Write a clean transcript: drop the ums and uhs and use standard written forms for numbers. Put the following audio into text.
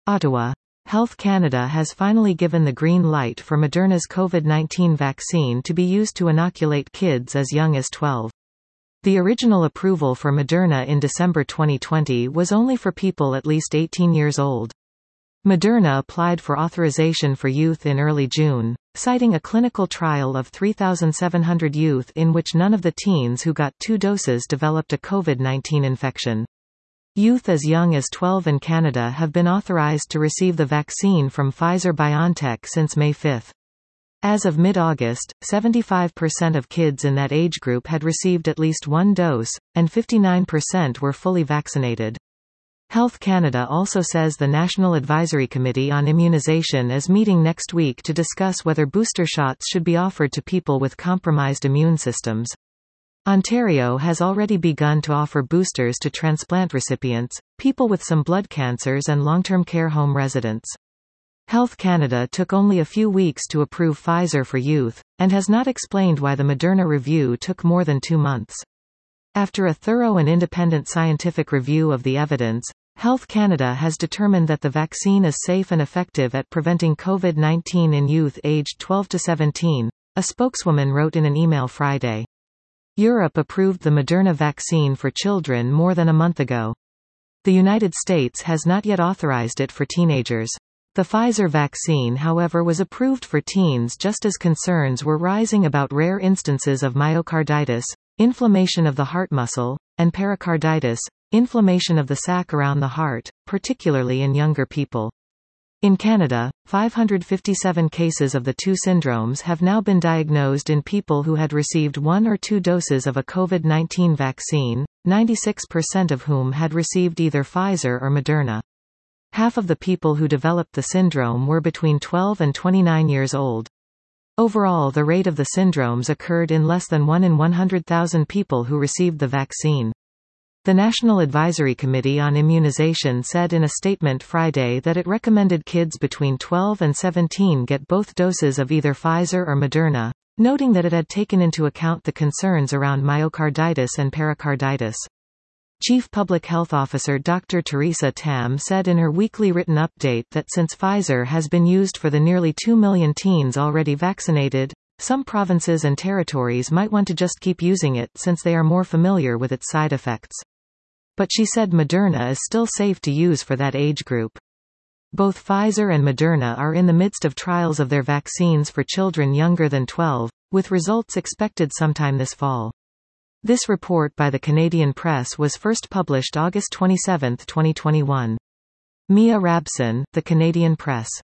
Ottawa. Health Canada has finally given the green light for Moderna's COVID-19 vaccine to be used to inoculate kids as young as 12. The original approval for Moderna in December 2020 was only for people at least 18 years old. Moderna applied for authorization for youth in early June, citing a clinical trial of 3,700 youth in which none of the teens who got 2 doses developed a COVID-19 infection. Youth as young as 12 in Canada have been authorized to receive the vaccine from Pfizer-BioNTech since May 5. As of mid-August, 75% of kids in that age group had received at least 1 dose, and 59% were fully vaccinated. Health Canada also says the National Advisory Committee on Immunization is meeting next week to discuss whether booster shots should be offered to people with compromised immune systems. Ontario has already begun to offer boosters to transplant recipients, people with some blood cancers and long-term care home residents. Health Canada took only a few weeks to approve Pfizer for youth, and has not explained why the Moderna review took more than 2 months. After a thorough and independent scientific review of the evidence, Health Canada has determined that the vaccine is safe and effective at preventing COVID-19 in youth aged 12 to 17, a spokeswoman wrote in an email Friday. Europe approved the Moderna vaccine for children more than a month ago. The United States has not yet authorized it for teenagers. The Pfizer vaccine, however, was approved for teens just as concerns were rising about rare instances of myocarditis, inflammation of the heart muscle, and pericarditis, inflammation of the sac around the heart, particularly in younger people. In Canada, 557 cases of the 2 syndromes have now been diagnosed in people who had received 1 or 2 doses of a COVID-19 vaccine, 96% of whom had received either Pfizer or Moderna. Half of the people who developed the syndrome were between 12 and 29 years old. Overall, the rate of the syndromes occurred in less than 1 in 100,000 people who received the vaccine. The National Advisory Committee on Immunization said in a statement Friday that it recommended kids between 12 and 17 get both doses of either Pfizer or Moderna, noting that it had taken into account the concerns around myocarditis and pericarditis. Chief Public Health Officer Dr. Theresa Tam said in her weekly written update that since Pfizer has been used for the nearly 2 million teens already vaccinated, some provinces and territories might want to just keep using it since they are more familiar with its side effects. But she said Moderna is still safe to use for that age group. Both Pfizer and Moderna are in the midst of trials of their vaccines for children younger than 12, with results expected sometime this fall. This report by the Canadian Press was first published August 27, 2021. Mia Rabson, The Canadian Press.